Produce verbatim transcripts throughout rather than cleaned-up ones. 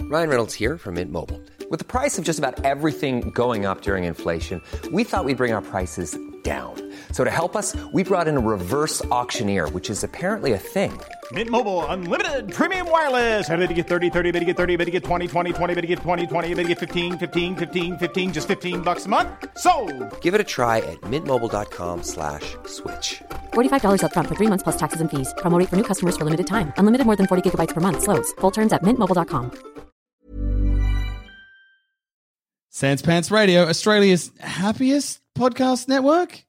Ryan Reynolds here from Mint Mobile. With the price of just about everything going up during inflation, we thought we'd bring our prices down. So to help us, we brought in a reverse auctioneer, which is apparently a thing. Mint Mobile Unlimited Premium Wireless. How to get thirty, thirty, how to get thirty, how to get twenty, twenty, twenty, how to get twenty, twenty, how to get fifteen, fifteen, fifteen, fifteen, just fifteen bucks a month? Sold! Give it a try at mintmobile.com slash switch. forty-five dollars up front for three months plus taxes and fees. Promo rate for new customers for limited time. Unlimited more than forty gigabytes per month. Slows full terms at mint mobile dot com. Sans Pants Radio, Australia's happiest podcast network.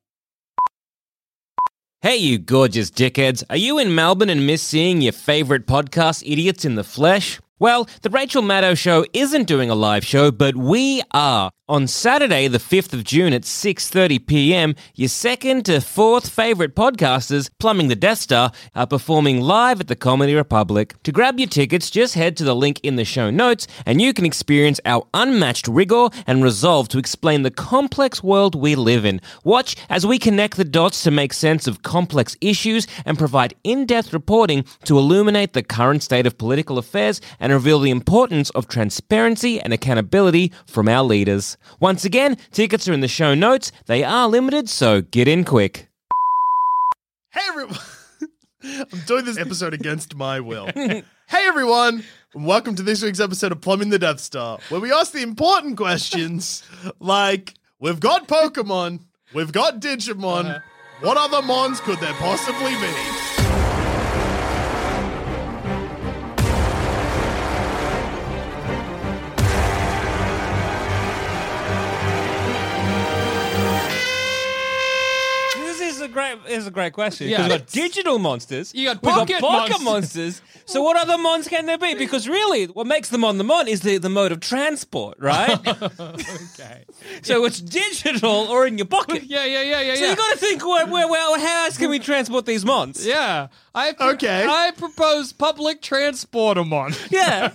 Hey, you gorgeous dickheads. Are you in Melbourne and miss seeing your favourite podcast idiots in the flesh? Well, the Rachel Maddow Show isn't doing a live show, but we are. On Saturday, the fifth of June at six thirty p.m, your second to fourth favourite podcasters, Plumbing the Death Star, are performing live at the Comedy Republic. To grab your tickets, just head to the link in the show notes and you can experience our unmatched rigour and resolve to explain the complex world we live in. Watch as we connect the dots to make sense of complex issues and provide in-depth reporting to illuminate the current state of political affairs and reveal the importance of transparency and accountability from our leaders. Once again, tickets are in the show notes. They are limited, so get in quick. Hey, everyone. I'm doing this episode against my will. Hey, everyone. And welcome to this week's episode of Plumbing the Death Star, where we ask the important questions like, we've got Pokemon, we've got Digimon, uh-huh. What other mons could there possibly be? This is a great, this is a great question. Yeah. We've got digital monsters. You got We've pocket got pocket monsters. monsters. So what other mons can there be? Because really, what makes them on the mon is the, the mode of transport, right? Okay. So it's digital or in your pocket. Yeah, yeah, yeah, yeah, So yeah. you got to think, well, well, well, how else can we transport these mons? Yeah. I pro- Okay. I propose public transport them on. Yeah.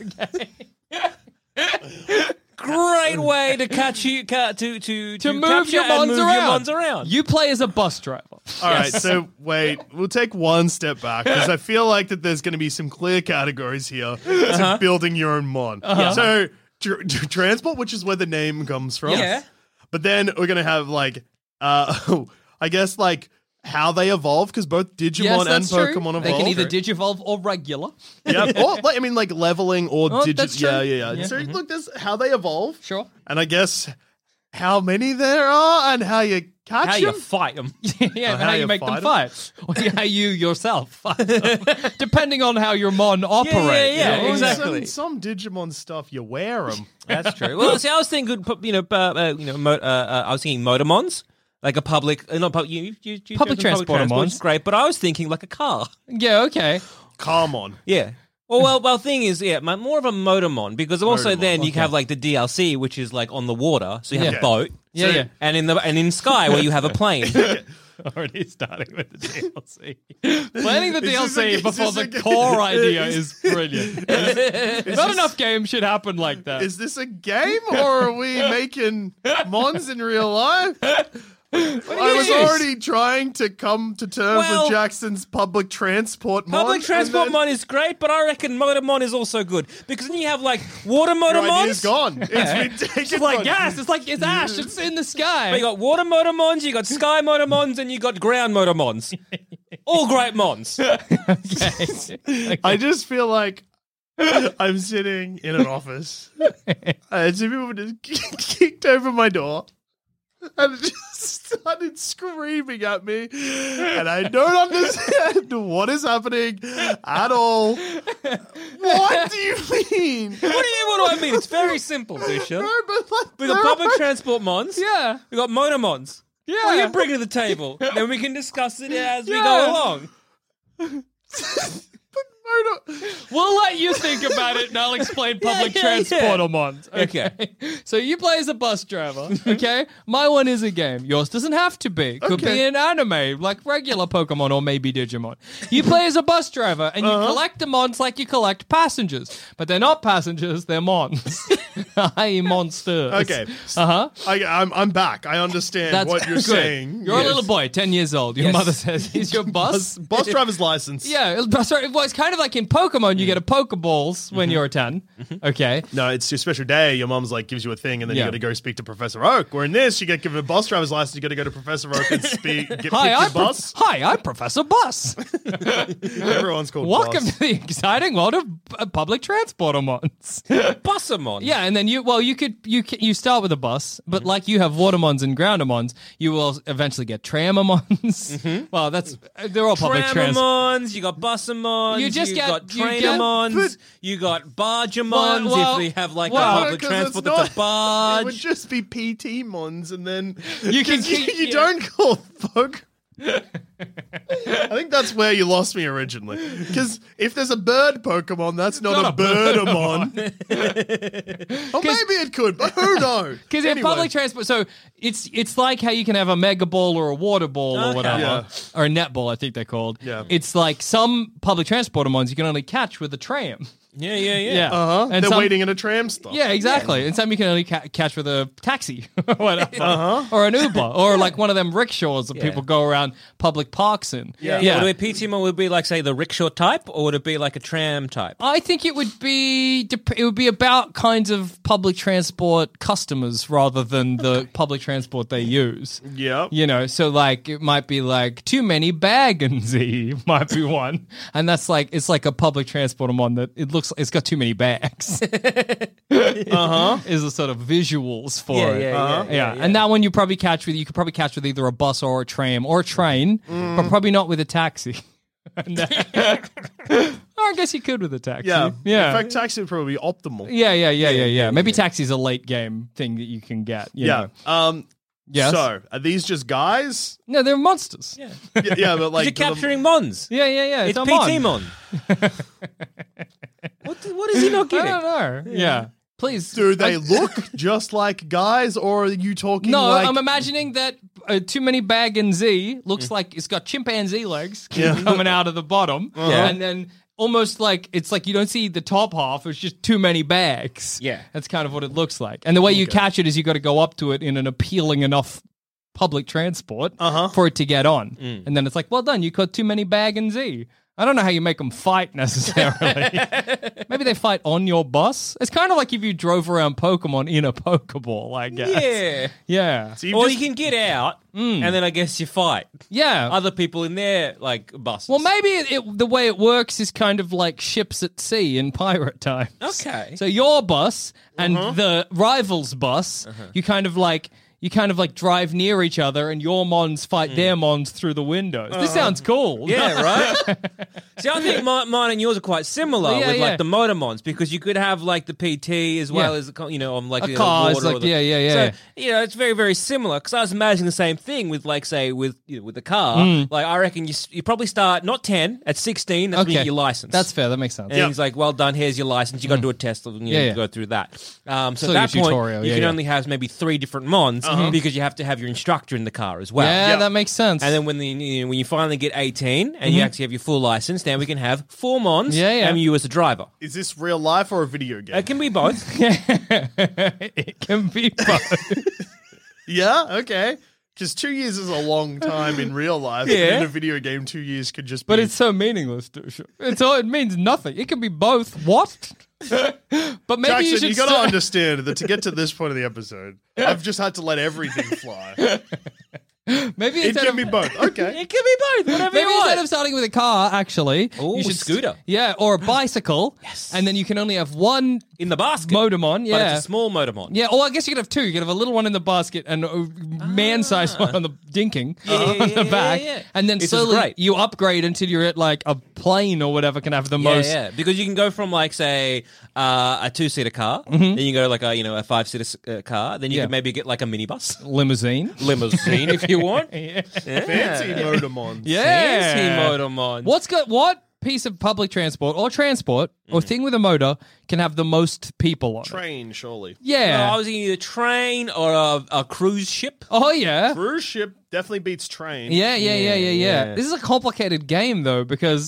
Great way to catch you, ca- to to To move capture your and mons move around. your mons around. You play as a bus driver. All right, so wait, we'll take one step back because I feel like that there's going to be some clear categories here to Uh-huh. building your own mon. Uh-huh. So tr- tr- transport, which is where the name comes from. Yeah. But then we're going to have like, uh, I guess like how they evolve because both Digimon Yes, and that's true. Pokemon evolve. They can either digivolve or regular. Yeah, or like, I mean like leveling or Oh, digit. that's true. Yeah, yeah, yeah. Yeah. So look, there's how they evolve. Sure. And I guess how many there are and how you catch How them. you fight them? Yeah, and how how you you make fight them 'em? fight. Or how you yourself fight them. Depending on how your mon operates. yeah, yeah, Well, exactly. Some, some Digimon stuff you wear them. That's true. Well, see, I was thinking, you know, uh, uh, you know, mo- uh, uh, I was thinking motormons, like a public, uh, not public, you, you, you Public transport mons. is great, but I was thinking like a car. Yeah, okay. Carmon. Yeah. Well, well, well, thing is, yeah, my, more of a motormon because also Motormon, then you okay. can have like the D L C, which is like on the water, so you have Yeah. a boat. Yeah, So- yeah. And in the and in sky where you have a plane. Already starting with the D L C. Planning the Is D L this C a- is before this the a- core idea is brilliant. Not this- enough games should happen like that. Is this a game or are we making mons in real life? I was use? already trying to come to terms Well- with Jackson's public transport mon. Public transport and then mon is great, but I reckon motormon is also good because then you have like water Your motormons. idea's gone. It's been taken. It's like from- gas. It's like it's ash. It's in the sky. You got water motormons, you got sky motormons, and you got ground motormons. All great mons. Okay. I just feel like I'm sitting in an office and some people just kicked over my door and just started screaming at me and I don't understand what is happening at all. What do you mean? What do you? What do I mean? It's very simple, Bishop. No, but like, We got there public are- transport mons. Yeah. We got motormons. Yeah. What do you bring to the table? Then we can discuss it as we Yeah. go along. motor- We'll let you think about it and I'll explain public Yeah, yeah, transport yeah. a month. Okay. So you play as a bus driver, okay? My one is a game. Yours doesn't have to be. Could be Okay. an anime, like regular Pokemon or maybe Digimon. You play as a bus driver and you Uh-huh. collect the mons like you collect passengers. But they're not passengers, they're mons. Hi, monsters. Okay. Uh huh. I, I'm I'm back. I understand That's what you're good. saying. You're Yes. a little boy, ten years old. Your Yes. mother says, "Here's your bus." Bus, bus driver's license. Yeah, it- sorry, well, it's kind of like in Pokemon, you get a Pokeballs when you're ten. Okay. No, it's your special day. Your mom's like gives you a thing, and then Yeah. you got to go speak to Professor Oak. Where in this, you get given a bus driver's license. You got to go to Professor Oak and speak. Get Hi, pick I'm your Pro- bus. Hi, I'm Professor Bus. Everyone's called Welcome Bus. to the exciting world of uh, public transportamons. Bussamon. Yeah, and then you well, you could you ca- you start with a bus, but like you have watermons and groundamons, you will eventually get tramamons. Well, that's they're all public transport. Tramamons, you got bussamons, You just you get- got you get- trainamons, But- you got bargeamons Well, well, if they have like well, a public Because it's transport not- that's a barge. It would just be P T mons, and then You can 'cause you, keep- you yeah. don't call folk. I think that's where you lost me originally. Because if there's a bird Pokemon, that's not, not a, a bird birdamon. Or maybe it could, but who knows? Because in Anyway. public transport, so it's it's like how you can have a mega ball or a water ball or Okay. whatever, Yeah. or a net ball, I think they're called. Yeah. It's like some public transportamons you can only catch with a tram. Yeah, yeah, yeah. Yeah, Uh-huh. And They're some- waiting in a tram stop. Yeah, exactly. And some you can only ca- catch with a taxi or whatever, Uh-huh. or an Uber, or like one of them rickshaws that Yeah. people go around public parks in. Yeah, yeah. Would a P T mon would be like, say, the rickshaw type, or would it be like a tram type? I think it would be dep- it would be about kinds of public transport customers rather than the public transport they use. Yep. You know, so like it might be like too many baggins might be one, and that's like it's like a public transport one that it looks it's got too many bags. uh huh. Is the sort of visuals for Yeah, it. yeah, Uh-huh. yeah, yeah, yeah. And that one you probably catch with you could probably catch with either a bus or a tram or a train, but probably not with a taxi. And, uh, or I guess you could with a taxi. Yeah. yeah. In fact, taxi would probably be optimal. yeah, yeah, yeah, yeah, yeah. Maybe taxi's a late game thing that you can get. you Yeah. know. Um. Yes. So, are these just guys? No, they're monsters. Yeah, Yeah, yeah but like You're do them- capturing mons. yeah, yeah. yeah. It's a P T mon. what, what is he not I getting? don't know. Yeah. Please. Do they I- look just like guys, or are you talking No, like I'm imagining that uh, too many bag and Z looks like it's got chimpanzee legs Yeah. coming out of the bottom, Yeah. and then almost like it's like you don't see the top half. It's just too many bags. Yeah. that's kind of what it looks like. And the way you catch it is you got to go up to it in an appealing enough public transport Uh-huh. for it to get on, and then it's like, well done, you caught too many bag and Z. I don't know how you make them fight necessarily. Maybe they fight on your bus. It's kind of like if you drove around Pokemon in a Pokeball, I guess. Yeah. Yeah. So you've Or just- you can get out, and then I guess you fight Yeah. other people in their like buses. Well, maybe it, it, the way it works is kind of like ships at sea in pirate times. Okay. So your bus and the rival's bus, you kind of like you kind of like drive near each other, and your mons fight their mons through the windows. This sounds cool. Yeah, right? See, I think my, mine and yours are quite similar Yeah, with yeah. like the motormons, because you could have like the P T as well Yeah. as the, co- you know, on like A the car is water or like- the- yeah, yeah, yeah, So, yeah. you know, it's very, very similar, because I was imagining the same thing with like, say, with you know, with the car. Mm. Like, I reckon you s- you probably start not ten, at sixteen, that's when you Okay. get your license. That's fair. That makes sense. And he's like, well done, here's your license. You got to do a test and you Yeah, know, yeah. go through that. Um, so Still at that your point, tutorial, you yeah, can yeah. only have maybe three different mons because you have to have your instructor in the car as well. yeah, Yeah. that makes sense. And then when the you know, when you finally get eighteen and you actually have your full license, now we can have four mons Mm-hmm. Yeah, yeah. and you as a driver. Is this real life or a video game? It can be both. it can be both. Yeah, okay. Because two years is a long time in real life. Yeah. And in a video game, two years could just be. But it's so meaningless, Dusha. It's all, it means nothing. It can be both. What? But maybe Jackson, you you, should got to start- understand that to get to this point of the episode, I've just had to let everything fly. Maybe It instead can of, be both. Okay. It can be both. Whatever Maybe you instead want. of starting with a car, actually, Ooh, you should scooter. yeah, or a bicycle. Yes. And then you can only have one in the basket. Motormon. But Yeah. it's a small motormon. Yeah, or I guess you could have two. You could have a little one in the basket and a man-sized one on the dinking Yeah, on yeah, the yeah, back. yeah, yeah. And then This is slowly great. you upgrade until you're at like a plane or whatever can have the Yeah, most. yeah, because you can go from like say uh, a two-seater car, then you go to like a you know a five-seater uh, car, then you Mm-hmm. Yeah. can maybe get like a minibus, Limousine. limousine if you want. yeah. Fancy Motormons. Yeah. Fancy motormon. What's got what piece of public transport or transport or thing with a motor can have the most people on it? Train, surely. Yeah. No, I was thinking either train or a, a cruise ship. oh yeah. Cruise ship definitely beats train. Yeah, yeah, yeah, yeah, yeah, Yeah. This is a complicated game though because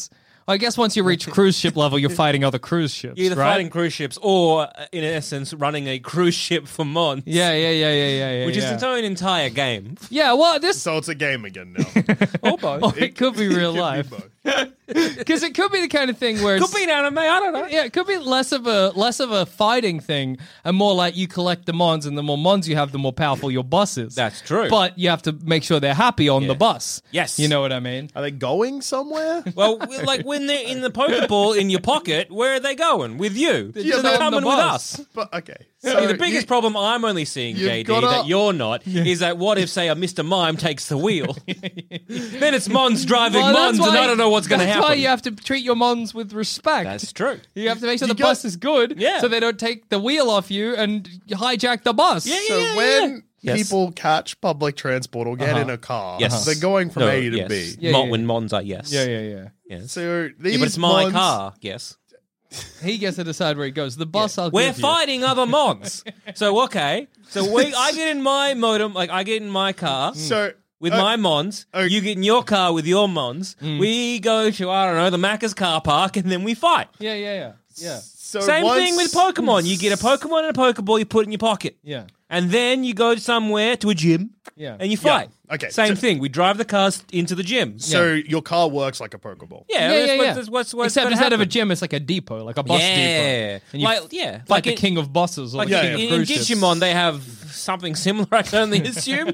I guess once you reach cruise ship level, you're fighting other cruise ships. You're either right? fighting cruise ships or, uh, in essence, running a cruise ship for Mons. Yeah, yeah, yeah, yeah, yeah, yeah. Which yeah. is its own entire game. Yeah, well, this So it's a game again now. Or both. or it could be real Could be life both. because it could be the kind of thing where Could it's, be an anime, I don't know. yeah, it could be less of a less of a fighting thing and more like you collect the mons, and the more mons you have, the more powerful your bus is. That's true. But you have to make sure they're happy on the bus. Yes. You know what I mean? Are they going somewhere? Well, w- like when they're in the Pokeball in your pocket, where are they going? With you. Yeah, so they're they're on the coming with bus. us. But okay. See, So the biggest you- problem I'm only seeing, you've J D, gotta- that you're not, is that what if, say, a Mister Mime takes the wheel? Then it's Mons driving Well, Mons, that's and why- I don't know what's going to That's happen. why you have to treat your mons with respect. That's true. You have to make sure You the got- bus is good, Yeah. so they don't take the wheel off you and hijack the bus. Yeah, So yeah, when Yes. people catch public transport or get Uh-huh. in a car, Yes. they're going from No, A to yes. B. Yeah, Mon- yeah, When yeah. Mons are, yes. yeah, yeah, yeah. Yes. So these Yeah, but it's my Mons- car, yes. He gets to decide where he goes. The bus, I'll We're give you. fighting other Mons. So, okay. So we, I get in my modem, like I get in my car. So With uh, my Mons, uh, you get in your car with your Mons. Mm. We go to, I don't know, the Macca's car park, and then we fight. Yeah, yeah, yeah, yeah, so Same once- thing with Pokemon. You get a Pokemon and a Pokeball, you put it in your pocket. yeah, And then you go somewhere to a gym, yeah. and you fight. Okay, Same so- thing. We drive the cars into the gym. So your car works like a Pokeball. Yeah, yeah, that's yeah, what- yeah. that's what's, what's Except gonna instead of a happen. gym, it's like a depot, like a bus Yeah. depot. And you Like- f- yeah, fight like the in- king of buses or Like the Yeah, king yeah. of in, in cruise ships. Digimon, they have something similar, I can only assume.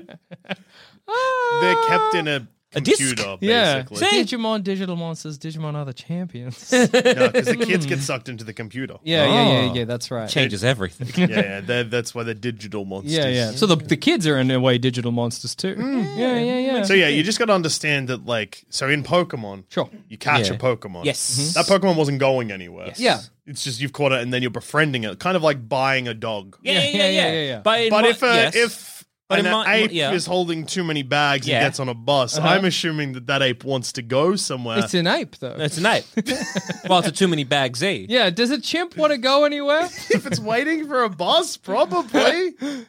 They're kept in a A disc? computer, Yeah, basically. See? Digimon, digital monsters, Digimon are the champions. No, because the kids get sucked into the computer. Yeah, yeah, yeah, Oh. yeah. That's right. Changes everything. yeah, yeah they're- that's why they're digital monsters. Yeah, yeah. So the the kids are in a way digital monsters too. Yeah, yeah, yeah. So yeah, you just got to understand that, like, so in Pokemon, Sure. you catch Yeah. a Pokemon. Yes. That Pokemon wasn't going anywhere. Yes. Yeah. It's just you've caught it and then you're befriending it, kind of like buying a dog. Yeah, yeah, yeah, yeah. yeah, yeah. But, in But my- if uh, yes. if But an in my- ape yeah. is holding too many bags Yeah. and gets on a bus, Uh-huh. I'm assuming that that ape wants to go somewhere. It's an ape though. It's an ape. Well, it's a too many bag Z. Yeah, does a chimp want to go anywhere? if it's waiting for a bus, probably.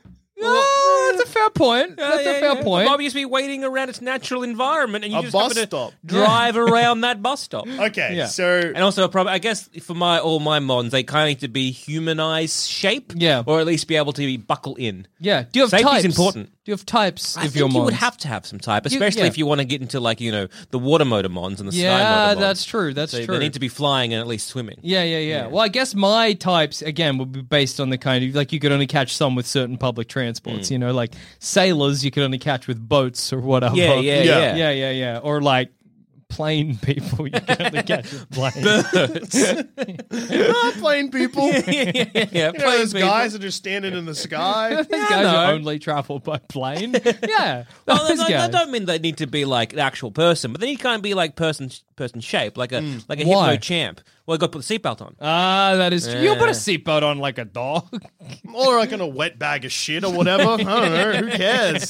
Oh, that's a fair point. That's Yeah, a fair yeah. point. Bob used to be waiting around its natural environment, and you A just bus happen to stop. drive around that bus stop. Okay, Yeah. so And also, probably, I guess for my all my Mons, they kind of need to be humanized shape, Yeah. or at least be able to be buckle in. Yeah. Do you have Safety's types? important. Do you have types I of think your you would mons? have to have some type, You- especially yeah. if you want to get into like you know the water motor Mons and the sky Yeah, motor Mons. that's true. That's So true. They need to be flying and at least swimming. Yeah, yeah, yeah, Well, I guess my types again would be based on the kind of like you could only catch some with certain public transports. You know, like sailors you could only catch with boats or whatever. Yeah, yeah, Yeah. yeah. yeah, yeah, yeah. Or like plane people you can only catch with planes. ah, plane people. yeah, yeah, yeah. You know, Plane those people. guys are just standing in the sky. These Yeah, I guys know. are only travel by plane. Yeah, Well, those I, I guys. don't mean they need to be like an actual person, but they need to kind of be like person person shape, like a like a Why? hypno champ. Well, you got to put the seatbelt on. Ah, that is true. You put a Yeah. seatbelt on like a dog. Or like in a wet bag of shit or whatever. I don't know. Who cares?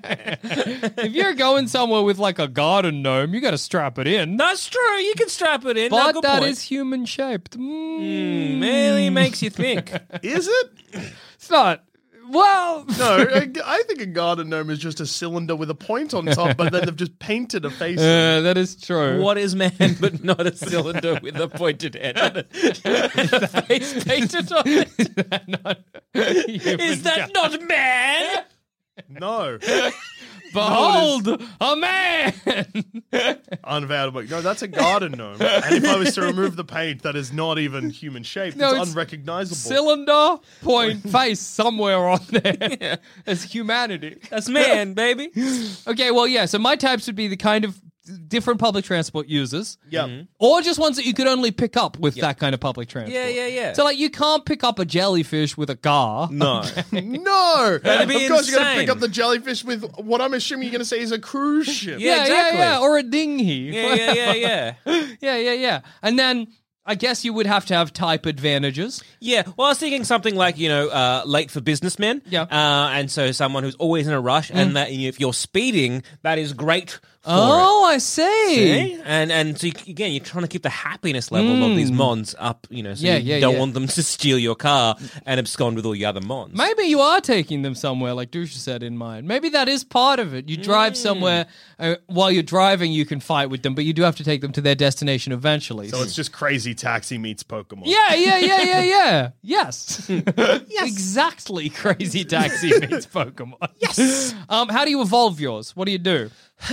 If you're going somewhere with like a garden gnome, you got to strap it in. That's true. You can strap it in. No, But good that point. is human shaped. Mm. Mm, really makes you think. Is it? It's not. Well, No, I, I think a garden gnome is just a cylinder with a point on top, but then they've just painted a face. uh, that is true. What is man but not a cylinder with a pointed head and a, and a face painted on it? Is that not man? No. Behold, a man. Unavailable. No, that's a garden gnome. And if I was to remove the paint, that is not even human shaped. No, it's, it's unrecognizable. Cylinder, point, face somewhere on there. It's humanity. That's man, baby. Okay, well, yeah. So my types would be the kind of different public transport users. Yeah. Or just ones that you could only pick up with that kind of public transport. Yeah, yeah, yeah. So, like, you can't pick up a jellyfish with a car. No. No! That'd be of course, you're going to insane. pick up the jellyfish with what I'm assuming you're going to say is a cruise ship. Yeah, yeah, exactly. yeah, or a dinghy. Yeah, yeah, yeah, yeah. yeah, yeah, yeah. And then I guess you would have to have type advantages. Yeah, well, I was thinking something like, you know, uh, late for businessmen. Yeah. Uh, and so someone who's always in a rush, and that if you're speeding, that is great Oh, I see. See? And and so you, again, you're trying to keep the happiness level of these mons up, you know, so Yeah, you yeah, don't yeah. want them to steal your car and abscond with all your other mons. Maybe you are taking them somewhere, like Dusha said in mind. Maybe that is part of it. You drive somewhere, uh, while you're driving, you can fight with them, but you do have to take them to their destination eventually. So it's just Crazy Taxi meets Pokemon. yeah, yeah, yeah, yeah, yeah. Yes. yes. Exactly. Crazy Taxi meets Pokemon. Yes. Um, how do you evolve yours? What do you do?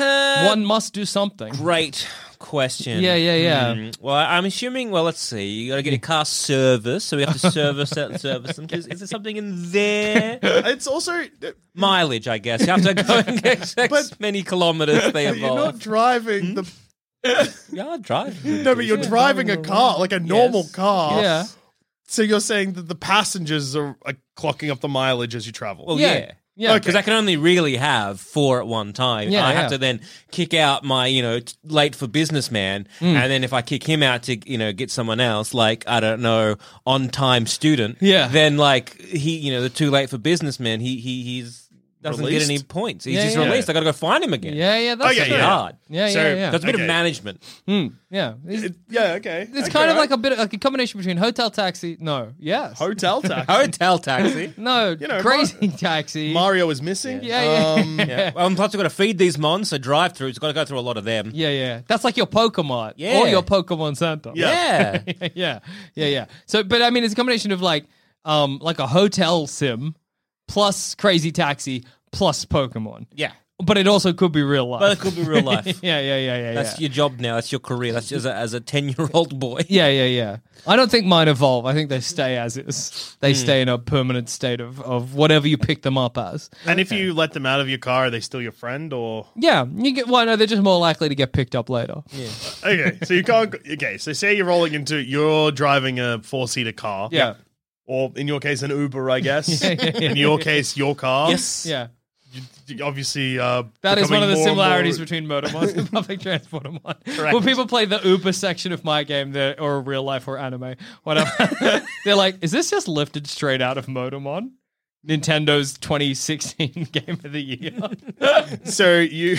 One must do something. Great question. Yeah, yeah, yeah. Hmm. Well, I'm assuming, well, let's see. You got to get your car serviced, so we have to service that service them. Is, is there something in there? It's also Mileage, I guess. You have to go and get X But- many kilometers they you're evolve. not driving the. Yeah, I'll drive. No, but you're driving a car like a normal Yes. car. Yeah. So you're saying that the passengers are, are clocking up the mileage as you travel. Well, Yeah. yeah. Yeah. Because I can only really have four at one time. Yeah, I yeah. have to then kick out my, you know, t- late for businessman. Mm. And then if I kick him out to, you know, get someone else, like, I don't know, on time student. Yeah. Then, like, he, you know, the too late for businessman, he, he, he's, doesn't Released? get any points. He's Yeah, just yeah. released. I got to go find him again. Yeah, yeah, that's Okay, It's true. yeah. hard. Yeah, So- yeah, yeah. So it's a bit Okay. of management. Yeah. It's, It- yeah, okay. it's Okay, kind of right. like a bit like a combination between Hotel Taxi. No, yes. hotel taxi. Hotel taxi. no, You know, Crazy Taxi. Mario is missing. Yeah, yeah. Um, Yeah. Well, and plus, we've got to feed these mons, so drive through. It's got to go through a lot of them. Yeah, yeah. That's like your Pokemon. Yeah. Or your Pokemon Center. Yeah. Yeah. yeah. Yeah, yeah. So, but I mean, it's a combination of like, um, like a hotel sim plus Crazy Taxi plus Pokemon. Yeah. But it also could be real life. But it could be real life. yeah, yeah, yeah, yeah. That's yeah. your job now. That's your career. That's as a, as a ten-year-old boy. Yeah, yeah, yeah. I don't think mine evolve. I think they stay as is. They Hmm. stay in a permanent state of, of whatever you pick them up as. And if you let them out of your car, are they still your friend or? Yeah, you get. Well, no, they're just more likely to get picked up later. Yeah, Okay, so you can't. go- Okay, so say you're rolling into, you're driving a four seater car. yeah, Or in your case, an Uber, I guess. Yeah, yeah, yeah. In your case, your car. Yes. yeah. You obviously, uh, That is one of the becoming more and similarities more- between motormod and public transport. and mine. Correct. When people play the Uber section of my game, they're- or real life or anime, whatever, they're like, "Is this just lifted straight out of Motormon?" Nintendo's twenty sixteen Game of the Year. So you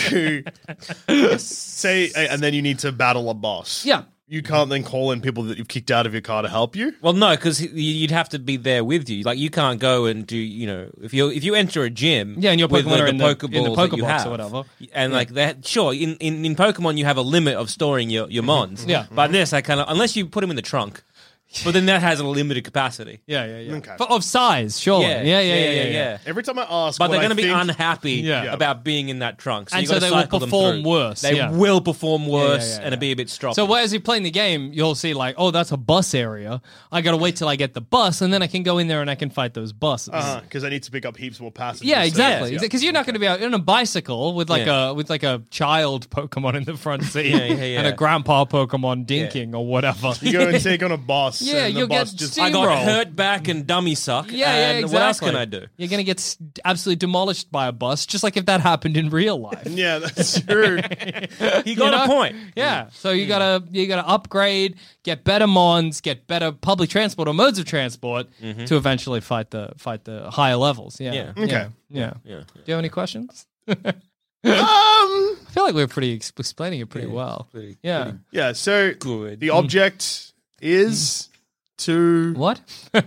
say, and then you need to battle a boss. Yeah. You can't then call in people that you've kicked out of your car to help you. Well, no, because you'd have to be there with you. Like, you can't go and do, you know, if you if you enter a gym, Yeah, and your with Pokemon are in the- in the Pokeballs that you Pokebox or have, whatever. and like that, sure, in, in in Pokemon you have a limit of storing your your mons. Yeah. but in this, I kind of unless you put them in the trunk, but then that has a limited capacity. Yeah, yeah, yeah. Okay. For- of size, surely. Yeah, yeah, yeah, yeah. yeah. Every time I ask, But what they're I going to be think- unhappy Yeah. about being in that trunk, so And you so gotta they will cycle them perform through. worse, They yeah. will perform worse, yeah, yeah, and it'll be a bit stroppy. So as you play in the game, you'll see like, oh, that's a bus area. I got to wait till I get the bus, and then I can go in there and I can fight those buses. because I need to pick up heaps more passengers. Yeah, so- exactly. yeah. Because you're not going to be out on a bicycle with like Yeah. a with like a child Pokemon in the front seat Yeah, yeah, yeah. and a grandpa Pokemon dinking or whatever. You go and take on a boss. Yeah, and the you'll boss get just steam- I got Steamroll. hurt back and dummy suck. Yeah, yeah, and exactly. What else can I do? You're going to get s- absolutely demolished by a bus, just like if that happened in real life. Yeah, that's true. You got You a know? point. Yeah. So you gotta you gotta upgrade, get better mons, get better public transport or modes of transport to eventually fight the fight the higher levels. Yeah. Yeah. Okay. Yeah. Yeah. Do you have any questions? um, I feel like we're pretty ex- explaining it pretty well. pretty- yeah. yeah. So Good. the object is to. What?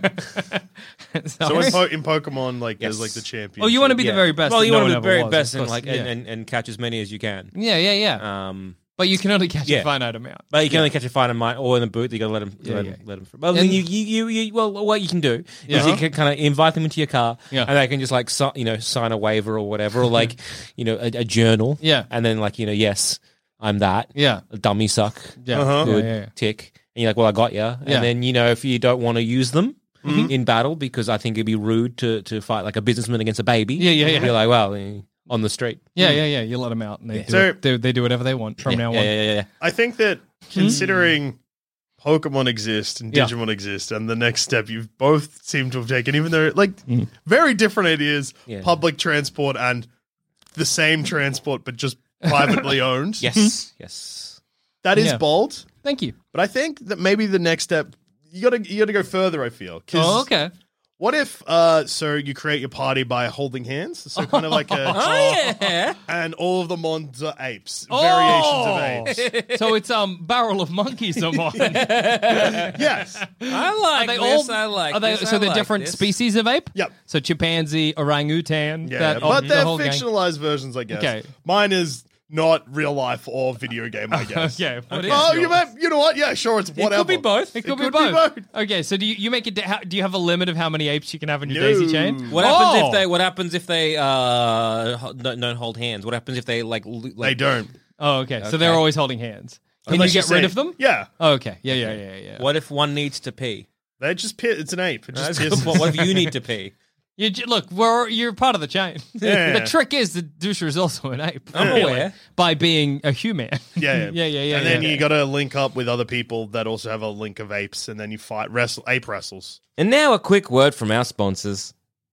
So in, po- in Pokemon, like there's Yes. like the champion. Oh, you want to be Yeah. the very best. Well, that you no want to one be the ever very was, best of and course. like yeah. and, and, and catch as many as you can. yeah, yeah, yeah. Um, But you can only catch yeah. a finite amount. but you can only catch a fine amount or in the boot. You got to let them, Yeah, let, yeah. them let them. Well, then And- you, you, you, you, well, what you can do Yeah. is you can kind of invite them into your car, Yeah. and they can just like si- you know sign a waiver or whatever, or like you know a, a journal, Yeah. and then like you know yes, I'm that, Yeah. a dummy suck, Yeah. Uh-huh. good Yeah, yeah, yeah. tick, and you're like, well, I got you, Yeah. and then you know if you don't want to use them. In battle, because I think it'd be rude to, to fight like a businessman against a baby. Yeah, yeah, yeah. You're like, well, eh, on the street. Yeah, yeah, yeah. You let them out, and they do So- it, they, they do whatever they want from yeah, now yeah, on. yeah, yeah, yeah. I think that considering Pokemon exist and Yeah. Digimon exist, and the next step you've both seem to have taken, even though like very different ideas, Yeah. public transport and the same transport but just privately owned. Yes, yes. That is Yeah. bold. Thank you. But I think that maybe the next step you gotta you gotta go further. I feel. 'Cause Oh, okay. What if, uh, so you create your party by holding hands? So kind of like a... Oh, yeah. And all of the mons are apes. Oh! Variations of apes. So it's um barrel of monkeys I'm on. Yes. I like Are they this. all? I like Are they? this. So I they're like different this. species of ape. Yep. So chimpanzee, orangutan. Yeah, that, but the they're whole gang. fictionalized versions, I guess. Okay. Mine is not real life or video game, I guess. Okay. What is Oh, yours? you, may, you know what? Yeah, sure, it's whatever. It could be both. It could, It be, could be both. both. Okay, so do you, you make it? How, do you have a limit of how many apes you can have in your No. daisy chain? What happens Oh! if they? What happens if they uh ho- don't don't hold hands? What happens if they like? lo- They like don't. Oh, okay. So they're Okay. always holding hands. Can Unless you get rid say- of them? Yeah. Oh, okay. Yeah, yeah, yeah, yeah. What if one needs to pee? They just pit. It's an ape. It just That's a good pisses. point. What if you need to pee? You j- look, we're you're part of the chain. Yeah. The trick is that Dusha is also an ape. I'm Really, aware. by being a human. Yeah, yeah, yeah, yeah, yeah. And then yeah. you got to link up with other people that also have a link of apes, and then you fight wrestle ape wrestles. And now a quick word from our sponsors.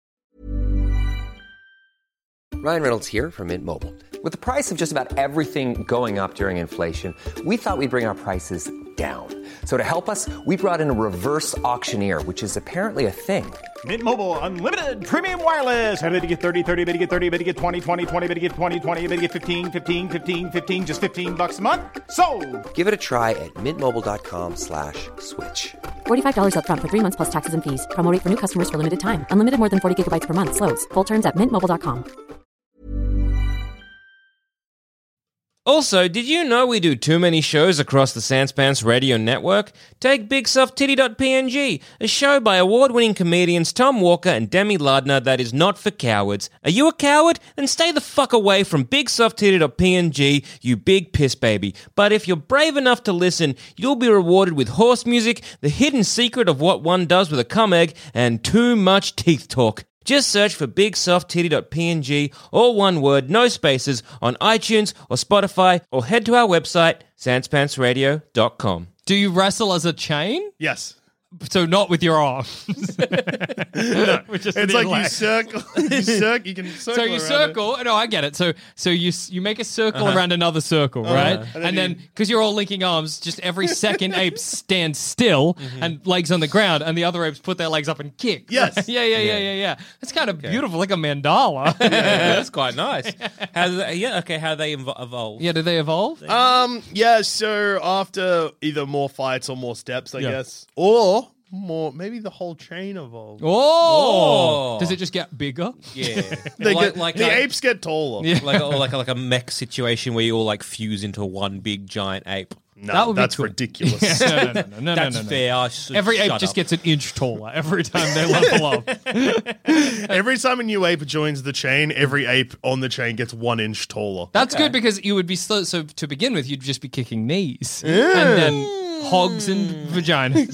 Ryan Reynolds here from Mint Mobile. With the price of just about everything going up during inflation, we thought we'd bring our prices down. So to help us, we brought in a reverse auctioneer, which is apparently a thing. Mint Mobile Unlimited Premium Wireless. Ready to get thirty, thirty, bit to get thirty, bit to get twenty, twenty, twenty, bit to get twenty, twenty, bit to get fifteen, fifteen, fifteen, fifteen, just fifteen bucks a month? Sold! Give it a try at mintmobile.com slash switch. forty-five dollars up front for three months plus taxes and fees. Promo rate for new customers for limited time. Unlimited more than forty gigabytes per month. Slows full terms at mint mobile dot com. Also, did you know we do too many shows across the Sanspants Radio Network? Take Big Soft Titty dot P N G, a show by award-winning comedians Tom Walker and Demi Lardner that is not for cowards. Are you a coward? Then stay the fuck away from Big Soft Titty dot P N G, you big piss baby. But if you're brave enough to listen, you'll be rewarded with horse music, the hidden secret of what one does with a cum egg, and too much teeth talk. Just search for Big Soft Titty dot P N G, all one word, no spaces, on iTunes or Spotify, or head to our website, Sanspantsradio dot com. Do you wrestle as a chain? Yes. So not with your arms. Which is It's the like you leg. circle. You circle. You can circle. So you around circle. No, I get it. So so you s- you make a circle around another circle, right? And And then then because you... are all linking arms, just every second ape stands still and legs on the ground, and the other apes put their legs up and kick. Yes. yeah, yeah, yeah, yeah, yeah. It's kind of beautiful, like a mandala. Yeah, that's quite nice. How do they, yeah, okay, how they invo- evolve. Yeah, do they evolve? it. Um. Yeah. So after either more fights or more steps, I Yeah. guess, or more, maybe the whole chain evolves. Oh. Oh. Does it just get bigger? Yeah. They like, get, like the a, apes get taller. Yeah. Like a, or like a, like a mech situation where you all like fuse into one big giant ape. No, That would be that's cool. ridiculous. no, no, no, no, no, That's no, no. fair. I should- Every ape shut just up. gets an inch taller every time they level up. Every time a new ape joins the chain, every ape on the chain gets one inch taller. That's good because you would be slow. So to begin with, you'd just be kicking knees and then hogs and vaginas,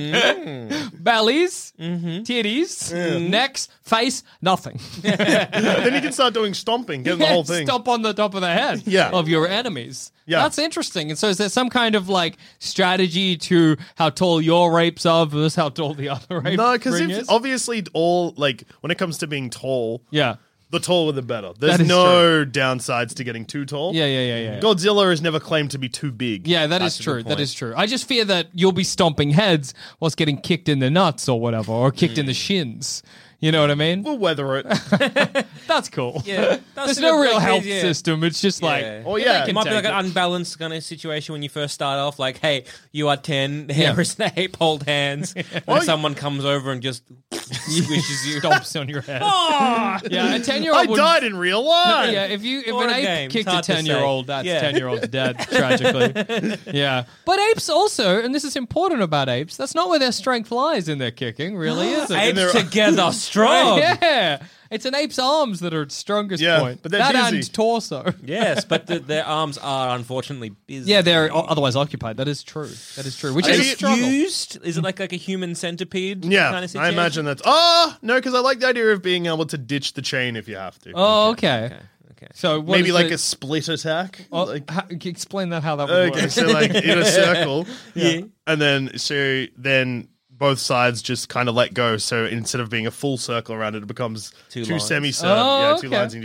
Yep. bellies, titties, necks, face, nothing. Then you can start doing stomping, getting the whole thing. Stomp on the top of the head Yeah. of your enemies. Yeah. That's interesting. And so is there some kind of like strategy to how tall your apes are versus how tall the other ape No, because ring is? obviously, all like when it comes to being tall, Yeah. the taller the better. There's That is no downsides to getting too tall. Yeah, yeah, yeah, yeah. Godzilla has never claimed to be too big. Yeah, that That's is a true. good That point. is true. I just fear that you'll be stomping heads whilst getting kicked in the nuts or whatever, or kicked in the shins. You know what I mean? We'll weather it. That's cool. Yeah, that's There's a no good real break, health yeah. system. It's just like, Yeah. Oh, yeah. It might be take like an it. unbalanced kind of situation when you first start off. Like, hey, you are ten, here is an ape, hold hands. And someone comes over and just squishes you. stomps on your head. Ah! Yeah, a ten year I old. died in real life. Yeah, if you if Or an a ape game. kicked It's a hard to ten year old, say. that's Yeah. ten year old's dead tragically. Yeah, but apes also, and this is important about apes. That's not where their strength lies in their kicking, really, is it? Apes together strong. Yeah, it's an ape's arms that are its strongest Yeah, point. but they're that busy. and torso. Yes, but the, their arms are unfortunately busy. Yeah, they're o- otherwise occupied. That is true. That is true. Which Are is a you struggle. Fused? Is it like like a human centipede Yeah, kind of I situation? imagine that's. Oh, no, because I like the idea of being able to ditch the chain if you have to. Oh, okay. Okay, okay. So what Maybe is like the- a split attack. Oh, like, ha- explain that how that would okay, work. so like in a circle. Yeah. And then, so then both sides just kind of let go. So instead of being a full circle around it, it becomes Two two, lines. semi Oh, yeah, two okay. lines, and you just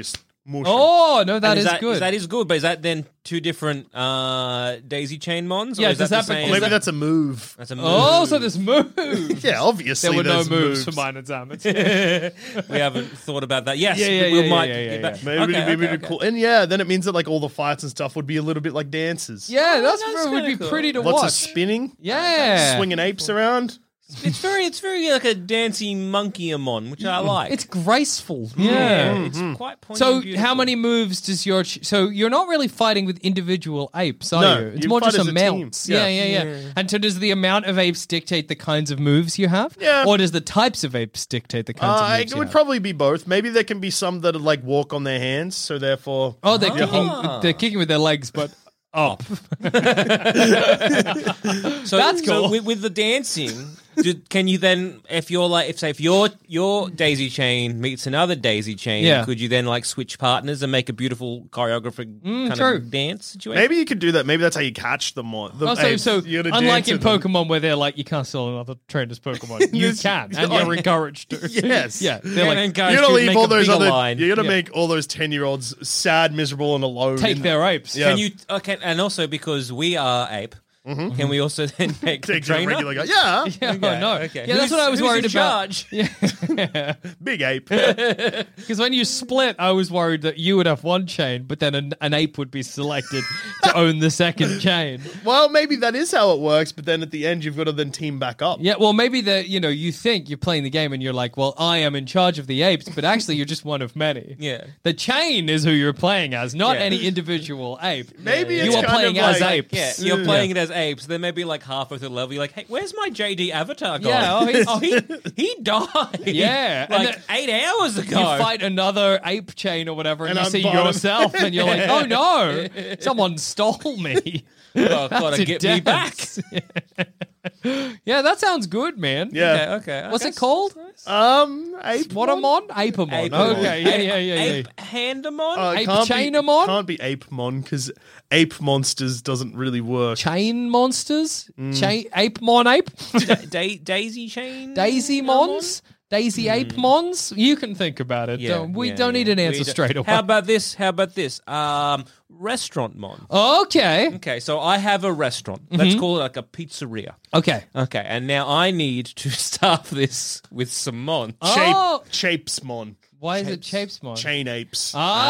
Mush. Oh no, that And is, that, good. That is good, but is that then two different uh, daisy chain mons? Or Yeah, is does that the that be- same? is Maybe that- that's a move. That's a move. oh, so there's moves. Yeah, obviously There were no there's moves, for mine and Samus. We haven't thought about that. Yes, Yeah, yeah, we yeah, might. yeah, yeah, get yeah. back- Maybe Okay, it'd be okay, really okay. cool. And yeah, then it means that like all the fights and stuff would be a little bit like dances. Yeah, that's, that's would be kinda cool. pretty to Lots watch. of spinning. Yeah, Swinging apes around. It's very, it's very like a dancey monkey-amon, which I like. It's graceful. yeah, Yeah. it's quite pointy. So, and beautiful. how many moves does your? Ch- so, you're not really fighting with individual apes, are No, you? It's you more fight just as a amounts. team. Yeah. Yeah. Yeah, yeah, And so, does the amount of apes dictate the kinds of moves you have? Yeah. Or does the types of apes dictate the kinds Uh, of moves it you would have? probably be both. Maybe there can be some that like walk on their hands, so therefore. Oh, they're kicking. They're kicking with their legs, but up. So That's so cool. with, with the dancing, do, can you then, if you're like, if say if your your daisy chain meets another daisy chain, Yeah. could you then like switch partners and make a beautiful choreographic kind true. of dance situation? Maybe you could do that. Maybe that's how you catch them on. The Oh, so, apes. so You gotta unlike dance in with them. Pokemon where they're like, you can't steal another trainer's Pokemon. You This- can, and Oh, you're encouraged to. Yes. Yeah. Yeah, They're and like, encourage You're you gonna to leave make all a those bigger other. line. You're gonna Yeah. make all those ten year olds sad, miserable, and alone. take in- their apes. Yeah. Can you? Okay, and also because we are ape, can we also then make the Take to a trainer? regular guy. Yeah, Yeah, Okay, oh, no. okay. Yeah, that's Who's- what I was who's worried in about. charge? Yeah. big ape. Because when you split, I was worried that you would have one chain, but then an, an ape would be selected to own the second chain. Well, maybe that is how it works, but then at the end, you've got to then team back up. Yeah, well, maybe the you know you think you're playing the game and you're like, well, I am in charge of the apes, but actually you're just one of many. Yeah. The chain is who you're playing as, not Yeah. any individual ape. Maybe you it's are kind playing of as like- apes. Yeah, you're playing it as apes. Then maybe like halfway through the level, you're like, "Hey, where's my J D avatar gone? Yeah, oh, he's- oh, he he died. Yeah, and like eight hours ago. You fight another ape chain or whatever, and, And you I'm see bottom. yourself, and you're like, "Oh no, someone stole me." Oh, gotta To get me back. dance. Yeah, that sounds good, man. Yeah. Okay, okay. What's okay. it called? Um, ape. Swatamon? Apemon. Apemon. Okay, yeah, yeah, yeah, yeah. Ape Handamon? Uh, it Ape can't be- Chainamon? Can't be Apemon because Ape Monsters doesn't really work. Chain monsters? Mm. Chain Apemon ape? Da- da- Daisy Chain? Daisy mons? Daisy ape mons? You can think about it. Hmm. Yeah, Don't- we yeah, don't yeah. need an We answer don't- straight away. How about this? How about this? Um, restaurant mon. Okay. Okay, so I have a restaurant. Mm-hmm. Let's call it like a pizzeria. Okay. Okay, and now I need to staff this with some mon. Shape, Oh. Chapesmon. Why is it Chapesmon? Chain apes.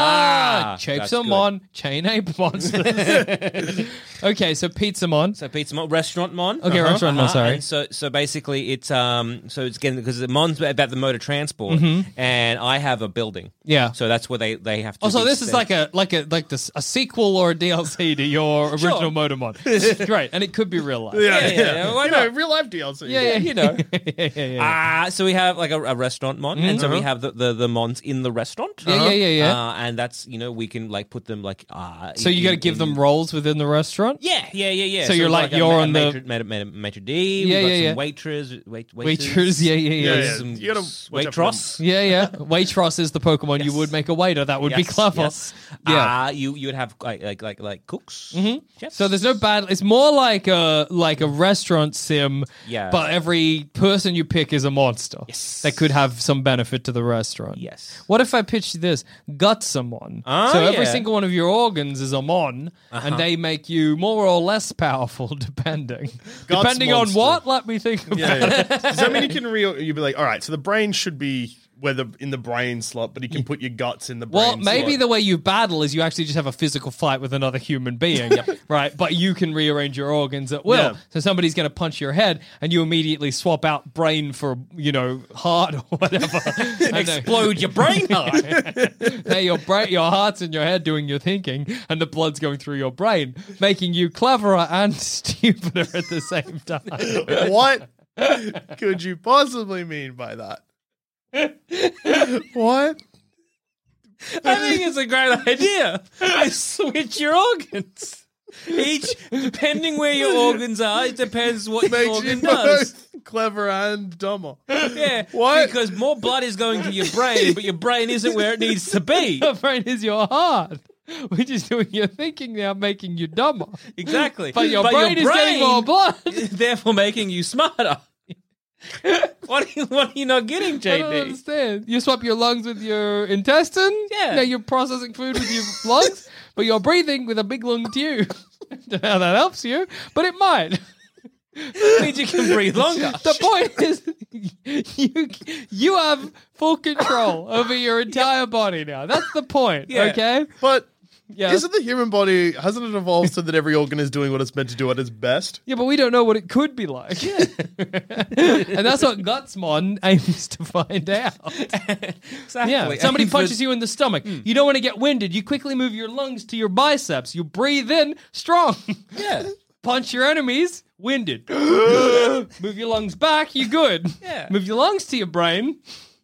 Ah, Ah, Chapes that's are good. mon, chain ape monsters. Okay, so pizza mon. So pizza mon, restaurant mon. Okay, restaurant mon, sorry. And so so basically it's um so it's getting because the mon's about the motor transport, and I have a building. Mm-hmm. Yeah. So that's where they they have to. Oh, so be this is spent. like a like a like this a sequel or a D L C to your original Motormon. Great, and it could be real life. yeah, yeah, yeah, why you know, not? real life D L C. yeah, yeah, you know. yeah, yeah, yeah, yeah. Ah, so we have like a, a restaurant mon, and so we have the, the the mons in the restaurant. Yeah, yeah, yeah, yeah. Uh, and that's you know we can like put them like uh. So you got to give them roles within the restaurant. Yeah, yeah, yeah, yeah. So you're like- a you're ma- on the- maitre, maitre, maitre, maitre d. Yeah, We've got yeah, some yeah. waitress, wait, Waitress, yeah, yeah, yeah. Yeah, yeah. yeah. Some You gotta s- watch out for waitress. Yeah, yeah. Waitress is the Pokemon you would make a waiter. That would be Yes, clever. yes. Yeah. Uh, you you would have like like like, like cooks. Mm-hmm. So there's no bad. It's more like a like a restaurant sim. Yeah. But every person you pick is a monster. Yes. That could have some benefit to the restaurant. Yes. What if I pitched you this? Gutsamon. Ah, so every yeah. single one of your organs is a mon, and they make you more or less powerful depending. Guts depending on monster. what? Let me think about Yeah, it. yeah. Does that mean you can re- you'd be like, all right, so the brain should be where the in the brain slot, but you can put your guts in the brain Well, maybe slot. the way you battle is you actually just have a physical fight with another human being, right? But you can rearrange your organs at will. Yeah. So somebody's going to punch your head, and you immediately swap out brain for, you know, heart or whatever. And Explode your brain heart. There, your brain, your heart's in your head doing your thinking, and the blood's going through your brain, making you cleverer and stupider at the same time. What could you possibly mean by that? What? I think it's a great idea. I switch your organs. Each, depending where your organs are, it depends what your Makes you organ does. both clever and dumber. Yeah, What? because more blood is going to your brain, but your brain isn't where it needs to be. Your brain is your heart, which is doing your thinking now, making you dumber. Exactly. But your brain is getting more blood. therefore making you smarter. What are you, what are you not getting, I don't J D? understand. You swap your lungs with your intestine. Yeah. Now you're processing food with your lungs, but you're breathing with a big lung tube. Don't know how that helps you, but it might. It means you can breathe longer. The point is, you you have full control over your entire body now. That's the point. Yeah. Okay. But Yeah. isn't the human body, hasn't it evolved so that every organ is doing what it's meant to do at its best? Yeah, but we don't know what it could be like. Yeah. And that's what Gutsmon aims to find out. Exactly. Yeah. Somebody And for- punches you in the stomach. You don't want to get winded. You quickly move your lungs to your biceps. You breathe in strong. Yeah. Punch your enemies, winded. Move your lungs back, you're good. Yeah. Move your lungs to your brain.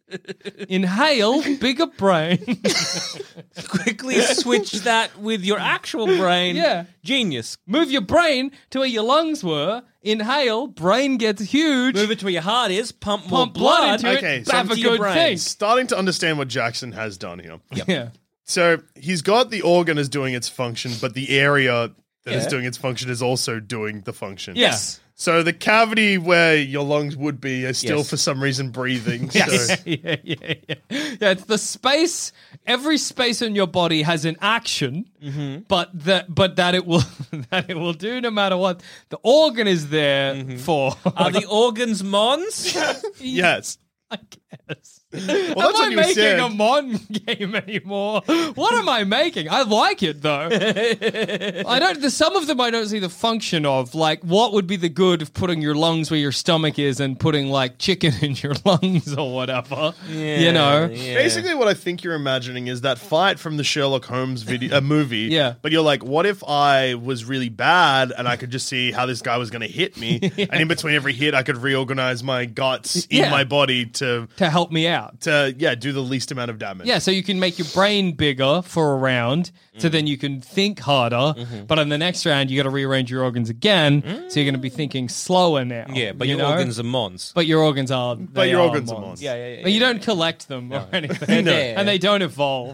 Inhale, bigger brain. Quickly switch that with your actual brain. Yeah. Genius. Move your brain to where your lungs were. Inhale, brain gets huge. Move it to where your heart is. Pump more Pump blood blood. into Okay, it. so Have a into your good brain. thing. Starting to understand what Jackson has done here. Yeah. So he's got the organ as doing its function, but the area that is Yeah. doing its function is also doing the function. Yes. So the cavity where your lungs would be is still Yes. for some reason breathing. Yes. So yeah, yeah, yeah. Yeah, it's the space. Every space in your body has an action, Mm-hmm. but that but that it will that it will do no matter what. The organ is there Mm-hmm. for. Are the organs mons? yes. I guess. Well, am that's what I you making said. a Mon game anymore? What am I making? I like it though. I don't. The, some of them I don't see the function of. Like, what would be the good of putting your lungs where your stomach is and putting like chicken in your lungs or whatever? you know. Yeah. Basically, what I think you're imagining is that fight from the Sherlock Holmes video, uh, movie. Yeah. But you're like, what if I was really bad and I could just see how this guy was going to hit me, and in between every hit, I could reorganize my guts in Yeah. my body to To help me out. to yeah do the least amount of damage. Yeah, so you can make your brain bigger for a round, so Mm. then you can think harder. Mm-hmm. But in the next round, you got to rearrange your organs again, so you're going to be thinking slower now. Yeah, but you your know? organs are mons. But your organs are. But they your are organs are mons. mons. Yeah, yeah, yeah. But you don't collect them or anything, No. and they don't evolve.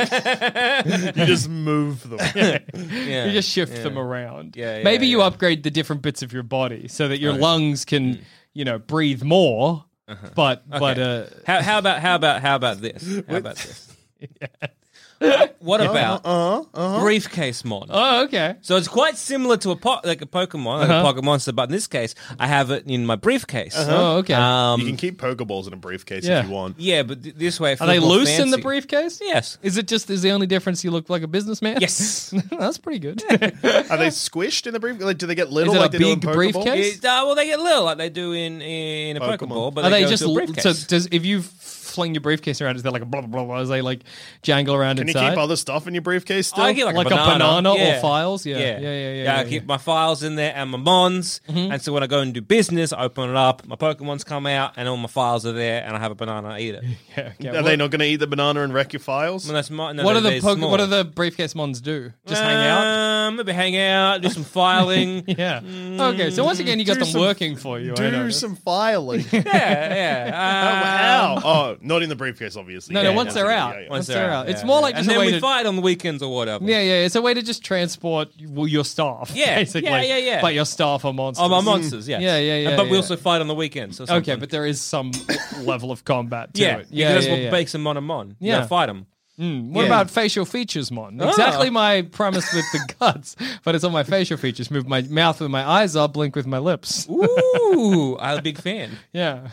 You just move them. Yeah. You just shift yeah. them around. Yeah, yeah, Maybe you yeah. upgrade the different bits of your body so that your lungs can, you know, breathe more. But but uh, How, how about how about how about this? How about this? What about Uh-huh, uh-huh. briefcase mon? oh okay. So it's quite similar to a po- like a Pokemon, like a Pocket Monster, but in this case, I have it in my briefcase. Oh okay. Um, You can keep Pokeballs in a briefcase Yeah. if you want. yeah, but th- this way, it Are they feels more loose in the fancy. briefcase? Yes. Is it just is the only difference you look like a businessman? Yes. That's pretty good. Are they squished in the briefcase? Like, do they get little Is it a like they do in big Pokeball? briefcase? It, uh, well, they get little, like they do in in a Pokemon. Pokeball, but Are they, they go just to a l- briefcase. so does if you fling your briefcase around, is there like a blah blah blah? blah as they like jangle around Can you inside? keep other stuff in your briefcase still? I get like, Like a a banana, banana or yeah. files? Yeah. Yeah, yeah, yeah, yeah, I yeah. keep my files in there and my mons, and so when I go and do business, I open it up, my Pokemons come out, and all my files are there, and I have a banana, I eat it. yeah, okay. Are What, they not going to eat the banana and wreck your files? And that's my, no, what they're are the very poke, small. what do the briefcase mons do? Just hang out? Um, maybe hang out, do some filing. Yeah. Okay. So once again, you got Do them some- working for you. I Do know. some filing. yeah, yeah. How? Um, Oh, not in the briefcase, obviously. No, Yeah, no. Once yeah, they're yeah, out. yeah, yeah. Once they're out. It's yeah, more like yeah. just and a then way we to. fight on the weekends or whatever. Yeah, yeah. It's a way to just transport y- your staff. Yeah, basically. yeah, yeah, yeah. But your staff are monsters. Oh, my monsters, yes. Yeah, yeah, yeah, But we yeah. also fight on the weekends. Or Okay, something. but there is some level of combat to yeah, it. yeah, Yeah, that's yeah, what yeah. makes a mon a mon. You Yeah. gotta fight them. What Yeah. about facial features, Mon? Ah. Exactly my premise with the guts, but it's on my facial features. Move my mouth with my eyes up, blink with my lips. Ooh, I'm a big fan. Yeah.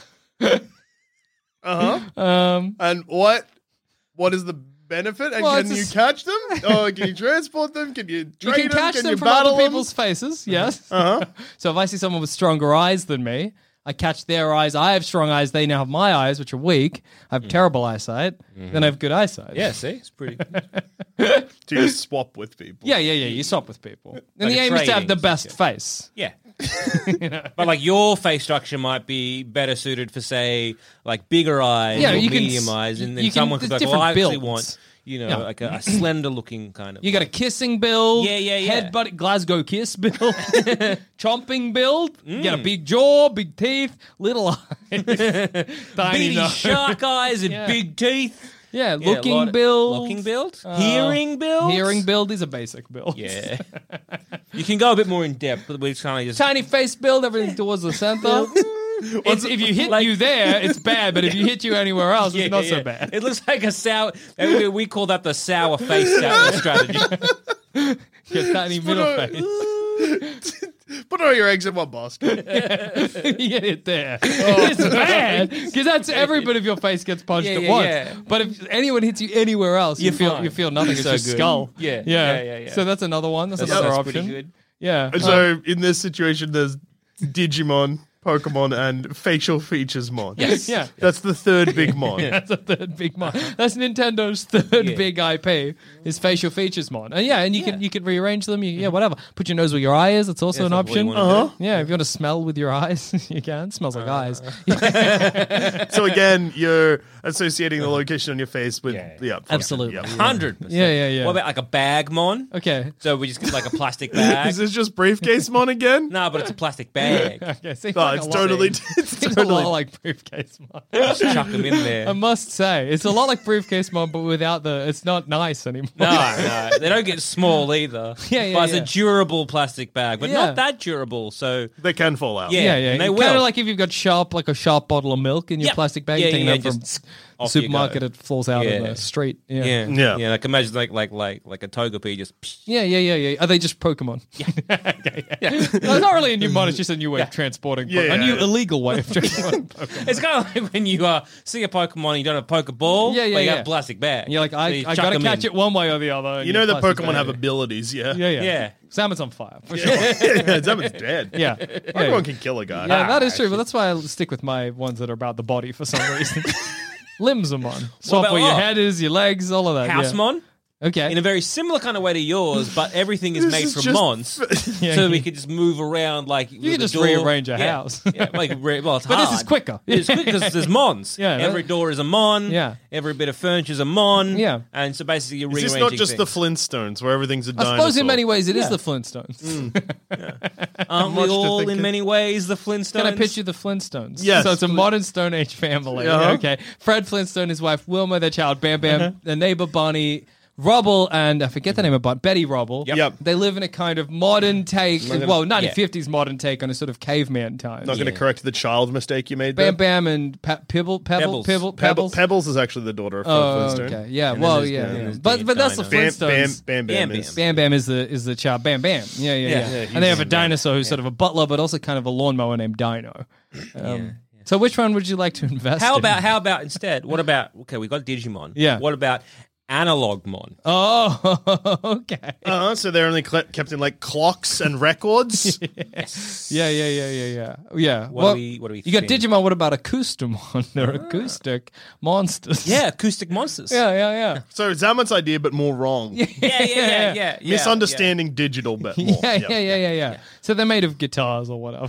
Uh huh. Um, And what? What is the benefit? And Well, can it's a you s- catch them? Or can you transport them? Can you you trade can them? catch can them you from battle other them? people's faces, yes. Uh-huh. So if I see someone with stronger eyes than me, I catch their eyes. I have strong eyes. They now have my eyes, which are weak. I have terrible eyesight. Then I have good eyesight. Yeah, see, it's pretty. Do you just swap with people? Yeah, yeah, yeah. You swap with people. And Like the a aim is to have the trading, best yeah. face. Yeah. But like your face structure might be better suited for, say, like bigger eyes Yeah, or you can medium s- eyes, and you then can- someone could be there's like, well, I different actually builds. want, you know, Yeah. like a, a slender looking kind of. You got a kissing build. Yeah, yeah, yeah. Headbutt, Glasgow kiss build. Chomping build. You got a big jaw, big teeth, little eyes. Tiny beady nose. shark eyes and Yeah. big teeth. Yeah, Yeah, a looking lot of- build. Looking build. Uh, Hearing build. Hearing build is a basic build. Yeah. You can go a bit more in depth, but we're trying to just. Tiny face build, everything towards the center. It's, if you hit Like- you there, it's bad. But if you hit you anywhere else, it's not so bad. It looks like a sour. We, we call that the sour face sour strategy. Your tiny middle face. Put all your eggs in one basket. You get it there. It's bad because that's every bit of your face gets punched Yeah, at yeah, once. yeah. But if anyone hits you anywhere else, you You're feel fine. you feel nothing. It's So just good. skull. Yeah, yeah, yeah, yeah, yeah. So that's another one. That's, That's- another that's option. pretty good. Yeah. And so in this situation, there's Digimon, Pokemon, and facial features mon. Yes. Yeah. That's the third big mon. That's a third big mon. That's Nintendo's third Yeah. big I P is facial features mon. And yeah, and you can you can rearrange them. You, yeah, whatever. Put your nose where your eye is. That's also Yeah, an that's what you option. wanna do. Uh-huh. Yeah, if you want to smell with your eyes, you can. It smells like eyes. So again, you're associating the location on your face with Yeah. yeah, Absolutely. Yeah. Hundred percent. Yeah, yeah, yeah. What about like a bag mon? Okay. So we just get like a plastic bag. Is this just briefcase mon again? No, but it's a plastic bag. Okay. Seems No, like it's a lot- totally. It's Seems a totally. lot like briefcase mon. Just chuck them in there. I must say, it's a lot like briefcase mon, but without the. It's not nice anymore. No, no, they don't get small either. Yeah, yeah, But it's yeah. a durable plastic bag, but Yeah. not that durable. So They can fall out. Yeah. Yeah, yeah. and they Kind will. of like if you've got sharp, like a sharp bottle of milk in your Yep. plastic bag, Yeah, you take yeah, it out from just the off you supermarket, go. it falls out in Yeah. the street. Yeah. yeah, Yeah. yeah. Like imagine like like like like a Togepi just. Yeah, yeah, yeah, yeah. Are they just Pokemon? Yeah. okay, yeah. No, it's not really a new mod, it's just a new way of transporting Yeah, Pokemon. yeah, A new yeah. illegal way of transporting Pokemon. It's kind of like when you uh, see a Pokemon and you don't have a Pokeball. Yeah, yeah, but you yeah. have a plastic bag. And you're like, So I, you I chuck gotta 'em catch in. it one way or the other. in You know your that plastic Pokemon bag. have abilities, yeah? Yeah, yeah. Yeah. Salmon's on fire, for sure. yeah, Zaman's dead. Yeah. Pokemon yeah. can kill a guy. Yeah, that is true, but that's why I stick with my ones that are about the body for some reason. Limbs are on. Swap about- where your oh. head is, your legs, all of that. yeah. Housemon. Okay. In a very similar kind of way to yours, but everything is This made is from just- mons, Yeah, so yeah. we could just move around like You can just rearrange a house. yeah, like re- well, it's But this hard. is quicker. It's quick because there's mons. Yeah, every that- door is a mon. Yeah. every bit of furniture is a mon. Yeah. and so basically you're Is this rearranging not just things. the Flintstones where everything's a I dinosaur? suppose in many ways it is the Flintstones. Aren't we much to all think in of- many ways the Flintstones? Can I picture the Flintstones? Yes, So it's a please. modern Stone Age family. Uh-huh. Okay. Fred Flintstone, his wife Wilma, their child Bam Bam, the neighbor Bonnie, Rubble, and I forget the name of Bonnie, Betty Rubble. Yep. Yep. They live in a kind of modern take, well, nineteen yeah. fifties modern take on a sort of caveman time. Not going to Yeah. correct the child mistake you made there. Bam Bam and Pe- Pibble, Pebble, Pebbles. Pibble, Pebble- Pebbles. Pebbles is actually the daughter of Fred Oh, Flintstone. okay. Yeah. And then Well, there's- yeah. then yeah. there's But Dave but that's the Dino. Bam, Flintstones. Bam, Bam, Bam, Bam, is. Bam Bam is the is the child. Bam Bam. Yeah, yeah, yeah. Yeah. Yeah, he's and they have a Bam Bam. dinosaur who's sort of a butler, but also kind of a lawnmower named Dino. Um, So which one would you like to invest How in? about how about instead? What about okay? We got Digimon. Yeah. What about Analogmon? Oh, okay. Uh-huh, so they're only cl- kept in like clocks and records. Yeah, yeah, yeah, yeah, yeah. Yeah. What well, do we- what do we you got think? Digimon. What about Acoustamon? They're acoustic monsters. Yeah, acoustic monsters. Yeah, yeah, yeah. So Zaman's idea, but more wrong. yeah, yeah, yeah, yeah. yeah Misunderstanding digital, but more. Yeah, yeah, yeah, yeah, yeah. So they're made of guitars or whatever.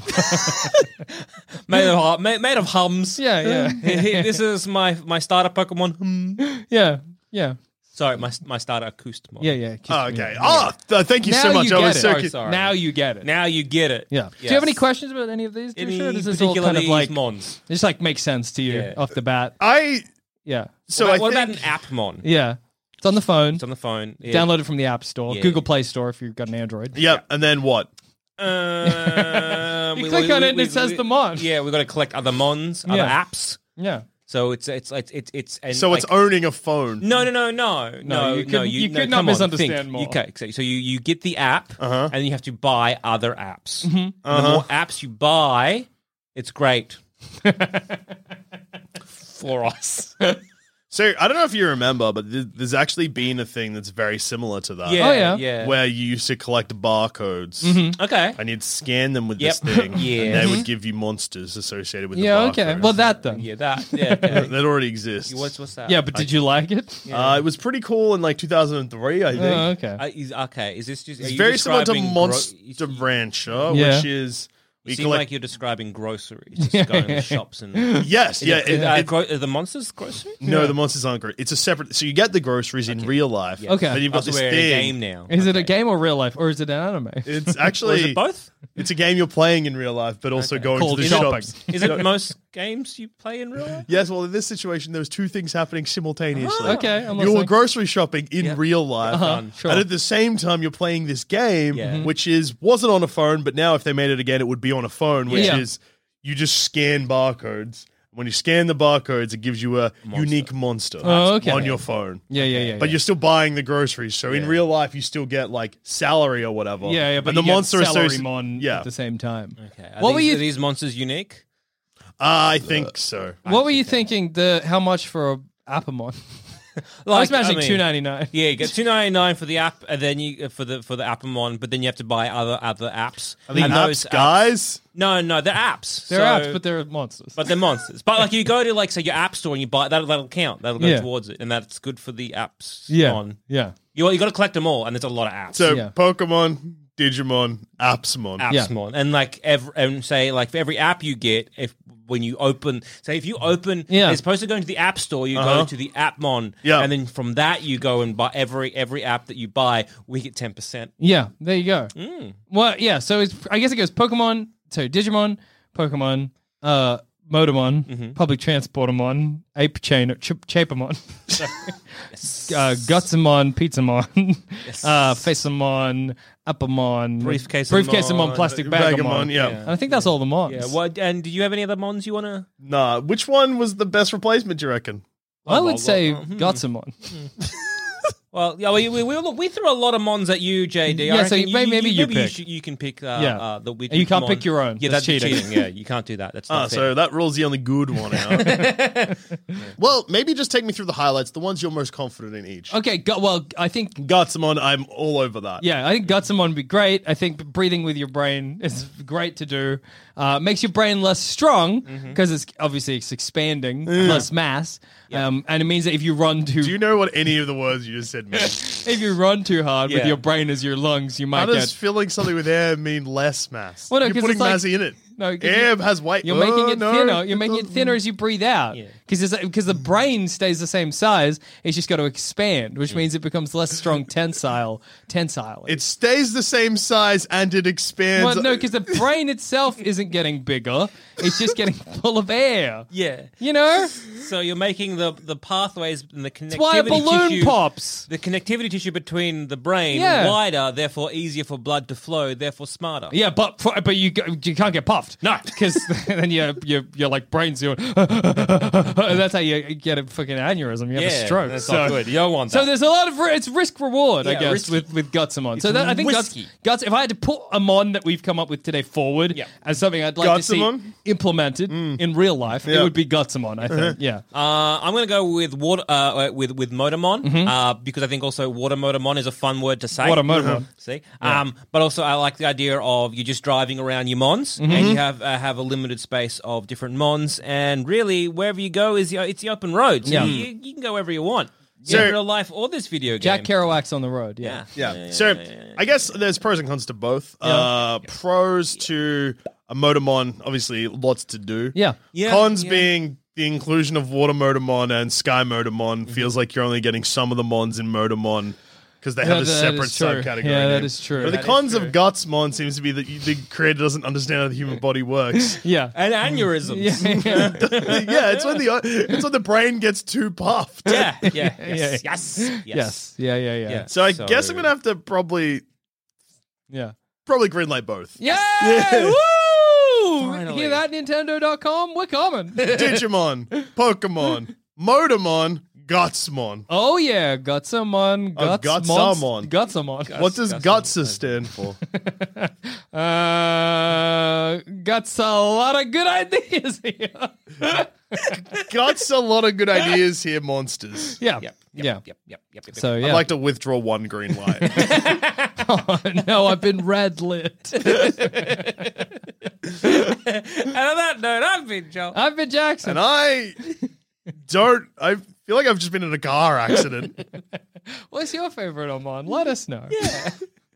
yeah. Made of hum- made, made of hums. yeah, yeah, This is my my starter Pokemon. Hum. yeah, yeah, Sorry, my my starter Acoustamon. yeah, yeah. Oh, okay. Oh, th- thank you Now so much. you I get was it. so Sorry, cu- sorry. Now you get it. Now you get it. Yeah. Do Yes. you have any questions about any of these? Any Sure. Does this all particular kind of like mons? this like makes sense to you Yeah. off the bat? I Yeah. so what I about, what think, about an Appmon? Yeah. It's on the phone. It's on the phone. Yeah. Download it from the App Store, Yeah. Google Play Store if you've got an Android. Yep, and then what? Um, You we- click we- on we- it and we- it says we- the mon. Yeah, we've got to collect other mons, other Yeah. apps. Yeah. So it's it's it's it's it's and So it's like- owning a phone. No, no, no, no, no, you no. could- you no, could not come on, misunderstand think. more. Okay, so, so you you get the app, Uh-huh. and you have to buy other apps. Mm-hmm. And Uh-huh. The more apps you buy, it's great for us. So I don't know if you remember, but th- there's actually been a thing that's very similar to that. Yeah, Oh, yeah. yeah. Where you used to collect barcodes Okay. and you'd scan them with Yep. this thing. Yeah. And they Mm-hmm. would give you monsters associated with Yeah, the okay. barcodes. Well, that then. Yeah, that. Yeah. Okay. that already exists. what's what's that? Yeah, but did you like it? Uh, it was pretty cool in like two thousand three, I think. Oh, okay. Uh, is, okay. Is this just? It's are you very similar to describing gro- Monster you- Rancher, Yeah. which is You we seem collect. like you're describing groceries. Just going to the shops and. yes, yeah. Is it- it- uh, it- gro- are the monsters groceries? no, the monsters aren't great. It's a separate. So you get the groceries in real life. Okay. Then you've got Also, this we're thing. in a game now. Is it a Okay. game or real life, or is it an anime? It's Or actually is it both? It's a game you're playing in real life, but also going Called to the shopping. shops. Is it most games you play in real life? Yes, well, in this situation, there's two things happening simultaneously. Okay, I'm You're listening. grocery shopping in Yep. real life, Uh-huh, sure. and at the same time, you're playing this game, Yeah. Mhm. which is wasn't on a phone, but now if they made it again, it would be on a phone, which Yeah. is you just scan barcodes. When you scan the barcodes, it gives you a Monster. unique monster Oh, okay. on your phone. Yeah, yeah, yeah. But yeah. you're still buying the groceries, so in real life you still get like salary or whatever. yeah, yeah, but and the you get monster salary associ- mon Yeah, at the same time. Okay. Are What these, were you- Are these monsters unique? uh, I think so. What were you thinking? The how much for a Appamon? I was imagining two ninety nine. Yeah, you get two ninety nine for the app, and then you for the for the Appamon, but then you have to buy other other apps. Are these and apps, those guys? No, no, they're apps. They're So- apps, but they're monsters. But they're monsters. But like you go to like say your app store and you buy that, that'll count. That'll go Yeah. towards it, and that's good for the apps. yeah, on. yeah, You you got to collect them all, and there's a lot of apps. So Yeah. Pokemon, Digimon, Appsmon. Appsmon, and like every and say like for every app you get, if when you open, say if you open, Yeah. as opposed to going to the app store, you Uh-huh. go to the Appmon, Yeah. and then from that you go and buy every every app that you buy, we get ten percent. yeah. There you go. Mm. Well, yeah. So it's I guess it goes Pokemon, so Digimon, Pokemon, uh, Motomon, Mm-hmm. Public Transportamon, Ape Chain, Ch- Chapamon, uh, Gutsamon, Pizzamon, uh, Faceamon, Appamon, Briefcaseamon, Briefcaseamon, Plastic Bagamon. Bagamon, yeah. And I think that's all the mons. Yeah. What? And do you have any other mons you want to? Nah, which one was the best replacement, do you reckon? I would well, say well, hmm. Gutsamon. Well, yeah, we, we, we, we threw a lot of mons at you, J D. I Yeah, so reckon maybe- maybe you maybe pick. should, you can pick. Uh, Yeah. uh, the which And you can't mon. pick your own. Yeah, That's that's, cheating. cheating. Yeah, you can't do that. That's Ah, not fair. so that rules the only good one out. Well, maybe just take me through the highlights, the ones you're most confident in each. Okay, gu- well, I think Gutsmon, I'm all over that. Yeah, I think Gutsamon would be great. I think breathing with your brain is great to do. Uh, makes your brain less strong because it's obviously it's expanding, less mass, um, and it means that if you run too Do you know what any of the words you just said mean? if you run too hard with Yeah. your brain as your lungs, you How might does get. filling something with air mean less mass? Well, no, You're 'cause putting it's like- mass in it. No, 'cause air you- has weight. You're Oh, making it no. thinner. You're making it thinner as you breathe out. Yeah. Because because the brain stays the same size. It's just got to expand, which means it becomes less strong tensile. Tensile. It stays the same size and it expands. well, no, because the brain itself isn't getting bigger. It's just getting full of air. Yeah. You know, So you're making the the pathways and the connectivity that's why a balloon tissue, pops. the connectivity tissue between the brain Yeah. wider, therefore easier for blood to flow, therefore smarter. Yeah, but for, but you go- you can't get puffed. No. because then your your your like brain's going. That's how you get a fucking aneurysm. You have Yeah, a stroke. that's so, not good. You don't want So that. there's a lot of ri- it's risk reward, I Yeah, guess, risky. with with Gutsamon. So that, I think Guts, risky. Guts. If I had to put a mon that we've come up with today forward Yeah. as something I'd like to see Gutsamon? implemented in real life, it Yeah. would be Gutsamon. I think. Yeah. Uh, I'm going to go with water uh, with with Motomon Mm-hmm. uh, because I think also water Motomon is a fun word to say. Water Motomon. See, um, but also I like the idea of you're just driving around your mons Mm-hmm. and you have uh, have a limited space of different mons, and really wherever you go is the, it's the open road. So Yeah. you, you can go wherever you want. So- in real life or this video game. Jack Kerouac's on the road. Yeah. Yeah. Yeah. So I guess there's pros and cons to both. Uh, pros to a Motomon, obviously lots to do. Yeah. Yeah, Cons yeah. being the inclusion of Water Motomon and Sky Motomon feels like you're only getting some of the mons in Motomon because they have Yeah, a that separate is true. subcategory. Yeah, that name. is true. But the That is cons true. of Gutsmon seems to be that you, the creator doesn't understand how the human body works. Yeah. And aneurysms. Yeah. yeah, it's when the it's when the brain gets too puffed. Yeah, yeah, yes, Yeah. yes, yes, Yes. Yeah. Yeah. Yeah. Yeah. So I So- guess I'm gonna have to probably Yeah. probably greenlight both. Yeah! Yeah. Woo! Finally. Hear that, Nintendo dot com? We're coming. Digimon, Pokemon, Motomon, Gutsmon. Oh, yeah. Gutsamon. Oh, Guts, Gutsamon. Gutsamon. What does Gutsa stand for? Uh, Guts a lot of good ideas here. Guts a lot of good ideas here, monsters. yeah. Yep, yeah. yep, yep, yep, yep, yep. So, yeah. I'd like to withdraw one green light. oh, no, I've been red lit. And on that note, I've been Joel. I've been Jackson. and I don't, I feel like I've just been in a car accident. What's your favorite Oman? Let us know. Yeah.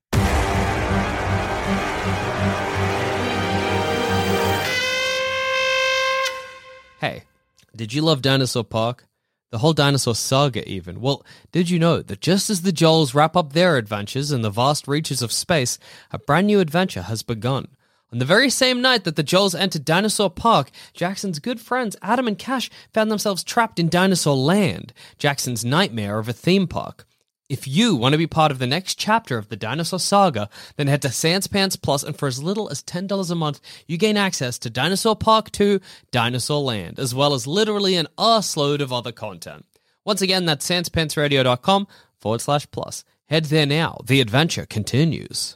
Hey, did you love Dinosaur Park? The whole dinosaur saga, even. Well, did you know that just as the Joels wrap up their adventures in the vast reaches of space, a brand new adventure has begun? On the very same night that the Joels entered Dinosaur Park, Jackson's good friends Adam and Cash found themselves trapped in Dinosaur Land, Jackson's nightmare of a theme park. If you want to be part of the next chapter of the dinosaur saga, then head to Sans Pants Plus, and for as little as ten dollars a month, you gain access to Dinosaur Park two, Dinosaur Land, as well as literally an arseload of other content. Once again, that's sanspantsradio.com forward slash plus. Head there now. The adventure continues.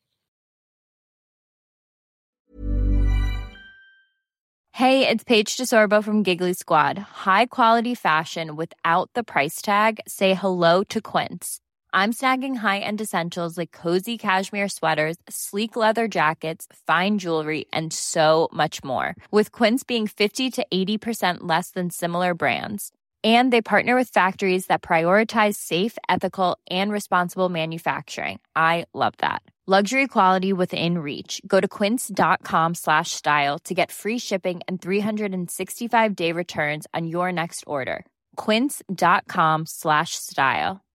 Hey, it's Paige DeSorbo from Giggly Squad. High quality fashion without the price tag. Say hello to Quince. I'm snagging high-end essentials like cozy cashmere sweaters, sleek leather jackets, fine jewelry, and so much more. With Quince being fifty to eighty percent less than similar brands. And they partner with factories that prioritize safe, ethical, and responsible manufacturing. I love that. Luxury quality within reach. Go to quince.com slash style to get free shipping and three sixty-five day returns on your next order. Quince.com slash style.